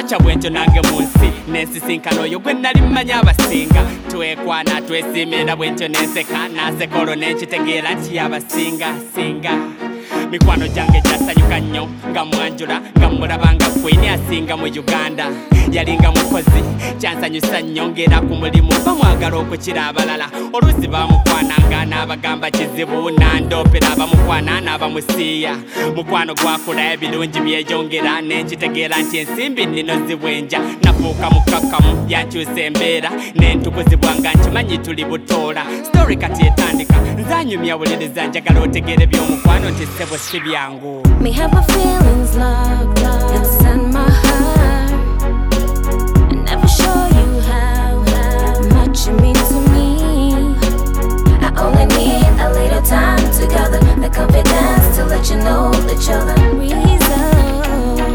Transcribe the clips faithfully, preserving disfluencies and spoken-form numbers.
bwokya bwentyo nange mu nsi n'ensisinkano oyo gwe nali mmanya abasinga twekwana twesimira bwentyo n'enseka naseka olwo n'enkitegeera nti yabasinga singa mikwano gyange gyasanyuka nnyo nga mwanjula nga mulaba nga kwini asinga mu Uganda yalinga mukozi kyansanyusa nnyo ng'era ku mulimu bamwagala okukira abalala oluusi bamukwananga n'abagamba kizibu nandoopera abamukwana n'abamusiiya mukwano gwakula ebirungi byeyongera n'enkitegeera nti ensimbi nnino zibwenja nafuuka mukakkamu yankyusa embeera n'entukuzibwa nga nkimanyi tuli butoola story kati etandika nzanyumya buliriza njagala otegere by'omukwano nti ssebo si byangu. Me have my feelings locked up inside my heart. I never show you how, how much you mean to me. I only need a little time together, the confidence to let you know that you're the reason.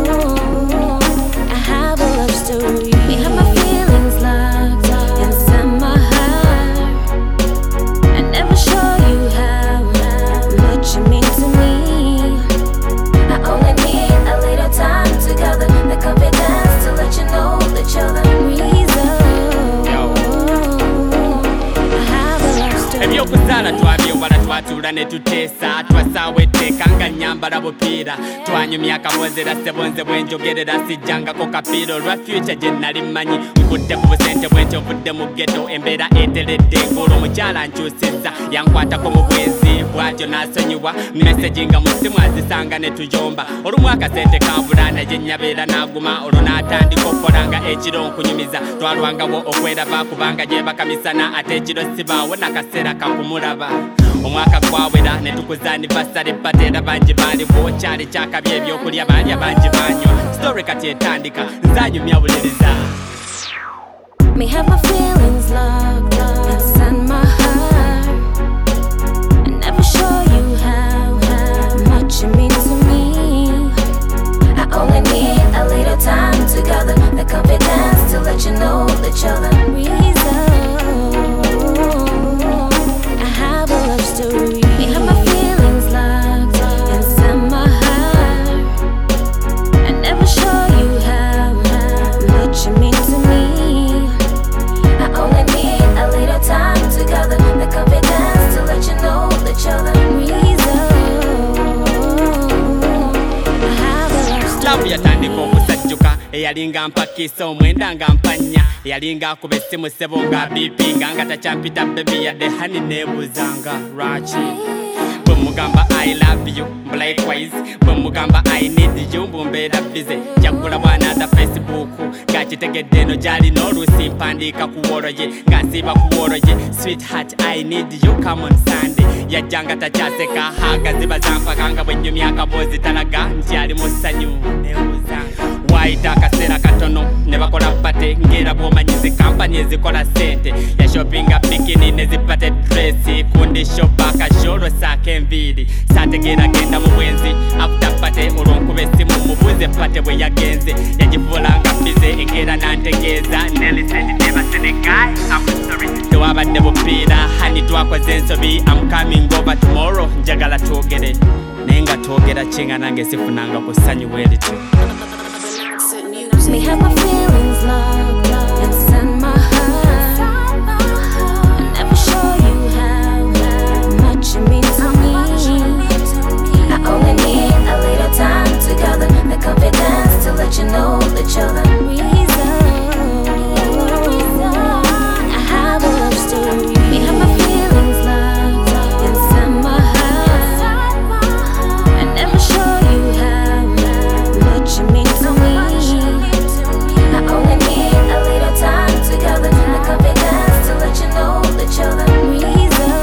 I have a love story. Me have my feelings locked up inside my heart. I never show you how, how much you mean to me. I only need a little time together, the confidence to let you know that you're the reason. I have a love story. Ebyokuzaala twabyewala twatuula ne tuteesa twasaawa etteeka nga nnyambala bupiira twanyumya akabozera ssebonze bwenjogerera sijjangako kapiira olwa future gye nali mmanyi nkudde ku busente bwentyo nvudde mu ghetto embeera eteredde ng'olwo omukyala nkyusizza yankwatako mu bwenzi bw'atyo n'asonyiwa messagi nga mu ssimu azisanga ne tuyomba olumu akasente kabula naye nyabeera n'aguma olwo n'atandika okukolanga ekiro nkunyumiza twalwangawo okweraba kubanga gyebakamisana ate ekiro sibaawo nakaseera kakumulaba omwaka gwawera ne tukuza anniversary party era bangi baaliwo kyali kyakabya ebyokulya baali abangi banywa story kati etandika nzanyumya buliriza. Me have my feelings locked up inside my heart. I never show you how, how much you mean to me. I only need a little time together, the confidence to let you know that you're the reason. I have a love story. Me have my feelings locked up inside my heart. I never show you how, how much you mean to me. I only need a little time together, the confidence to let you know that you're the reason. I have a love story. Love yatandika okusajjuka eyalinga mpakisa omwenda nga mpanya eyalinga akuba essimu ssebo nga bipinga nga takyampita bebi yadde hani neebuuzanga lwaki bwe mugamba I love you likewise bwe mugamba I need you mbumbeera bize jagula bwanada Facebook ng'akitegedde eno gy'alina oluusi mpandiika ku wolo ye nga nsiiba ku wolo ye sweetheart I need you come on Sunday yajjanga takyaseka haga ziba zampakanga bwe nnyumya akaboozi talaga nti ali mu ssanyu neebuuzanga waayita akaseera katono ne bakola pate ng'era bw'omanyize kampani ezikola ssente yashopinga bikini ne zipate dresi kundi shopa kajolo saako enviiri saategeera genda mu bwenzi after pate olwo nkuba essimu mubuuze pate bwe yagenze yagifuulanga bize engera nantegeeza nelisendi nebasenegayi amusori tewabadde bupiira hani twakoze ensobi I'm coming over tomorrow njagala twogere naye nga twogera kinga nange sifunanga ku ssanyu bwerityo. Me have my feelings locked up inside my heart. I never show you how, how much you mean to me. I only need a little time together, the confidence to let you know that you're the reason. I have a love story. Me have my feelings locked up inside my heart. I never show you how, how much you mean to me. I only need a little time together, the confidence to let you know that you're the reason.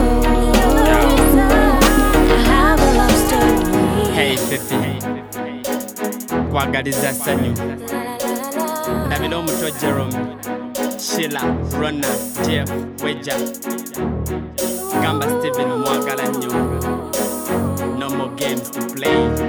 I have a love story. Hey fifty kwagaliza ssanyu ndabira omuto Jerome Sheila Rona Jeff Weja gamba Steven mwagala nnyo no more games to play.